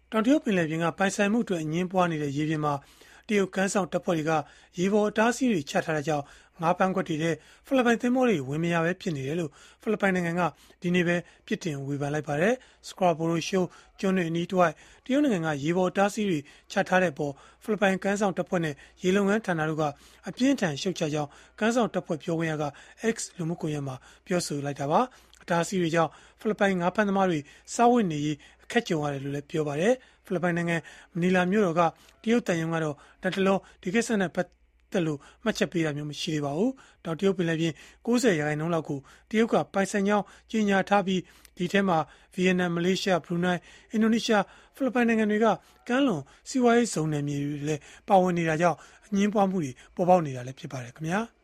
တောင်တရုတ်ပင်လယ်ပြင်ကပိုင်ဆိုင်မှုအတွက်အငင်းပွားနေတဲ့ရေပြင်မှာတရုတ်ကမ်းဆောင်တပ်ဖွဲ့တွေကရေပေါ်အတားအဆီးတွေချထားတဲ့ကြောင့်ငါးပန်းခွက်တွေထဲဖိလစ်ပိုင်သင်္ဘောတွေဝင်မရပဲဖြစ်နေတယ်လို့ဖိလစ်ပိုင်နိုင်ငံကဒီနေ့ပဲပြစ်တင်ဝေဖန်လိုက်ပါတယ်။ Scarborough Shoal ကျွန်းတွေအနီးတစ်ဝိုက်တရုတ်နိုင်ငံကရေပေါ်အတားအဆီးတွေချထားတဲ့ပေါ်ဖိလစ်ပိုင်ကမ်းဆောင်တပ်ဖွဲ့နဲ့ရေလုံငန်းဌာနတို့ကအပြင်းထန်ရှုတ်ချကြောင်းကမ်းဆောင်တပ်ဖွဲ့ပြောခွင့်ရက X လူမှုကွန်ရက်မှာပြောဆိုလိုက်တာပါ။အတားအဆီးတွေကြောင့်ဖိလစ်ပိုင်ငါးဖမ်းသမားတွေစားဝတ်နေရေးအခက်ကြုံရတယ်လို့လည်းပြောပါတယ်။ဖိလစ်ပိုင်နိုင်ငံမနီလာမြို့တော်ကတရုတ်တန်ယုံကတော့တပ်တလုံးဒီကိစ္စနဲ့ပတ်သက်လို့မှတ်ချက်ပေးတာမျိုးမရှိသေးပါဘူး။တောင်တရုတ်ပင်လယ်ပြင်90%လောက်ကိုတရုတ်ကပိုင်ဆိုင်ကြောင်းကြေညာထားပြီးဒီထဲမှာဗီယက်နမ်မလေးရှားဘရူနိုင်းအင်ဒိုနီးရှားဖိလစ်ပိုင်နိုင်ငံတွေကကမ်းလွန်စီးပွားရေးဇုံနယ်မြေတွေလည်းပါဝင်နေတာကြောင့်အငင်းပွားမှုတွေပေါ်ပေါက်နေတာလည်းဖြစ်ပါတယ်ခင်ဗျာ။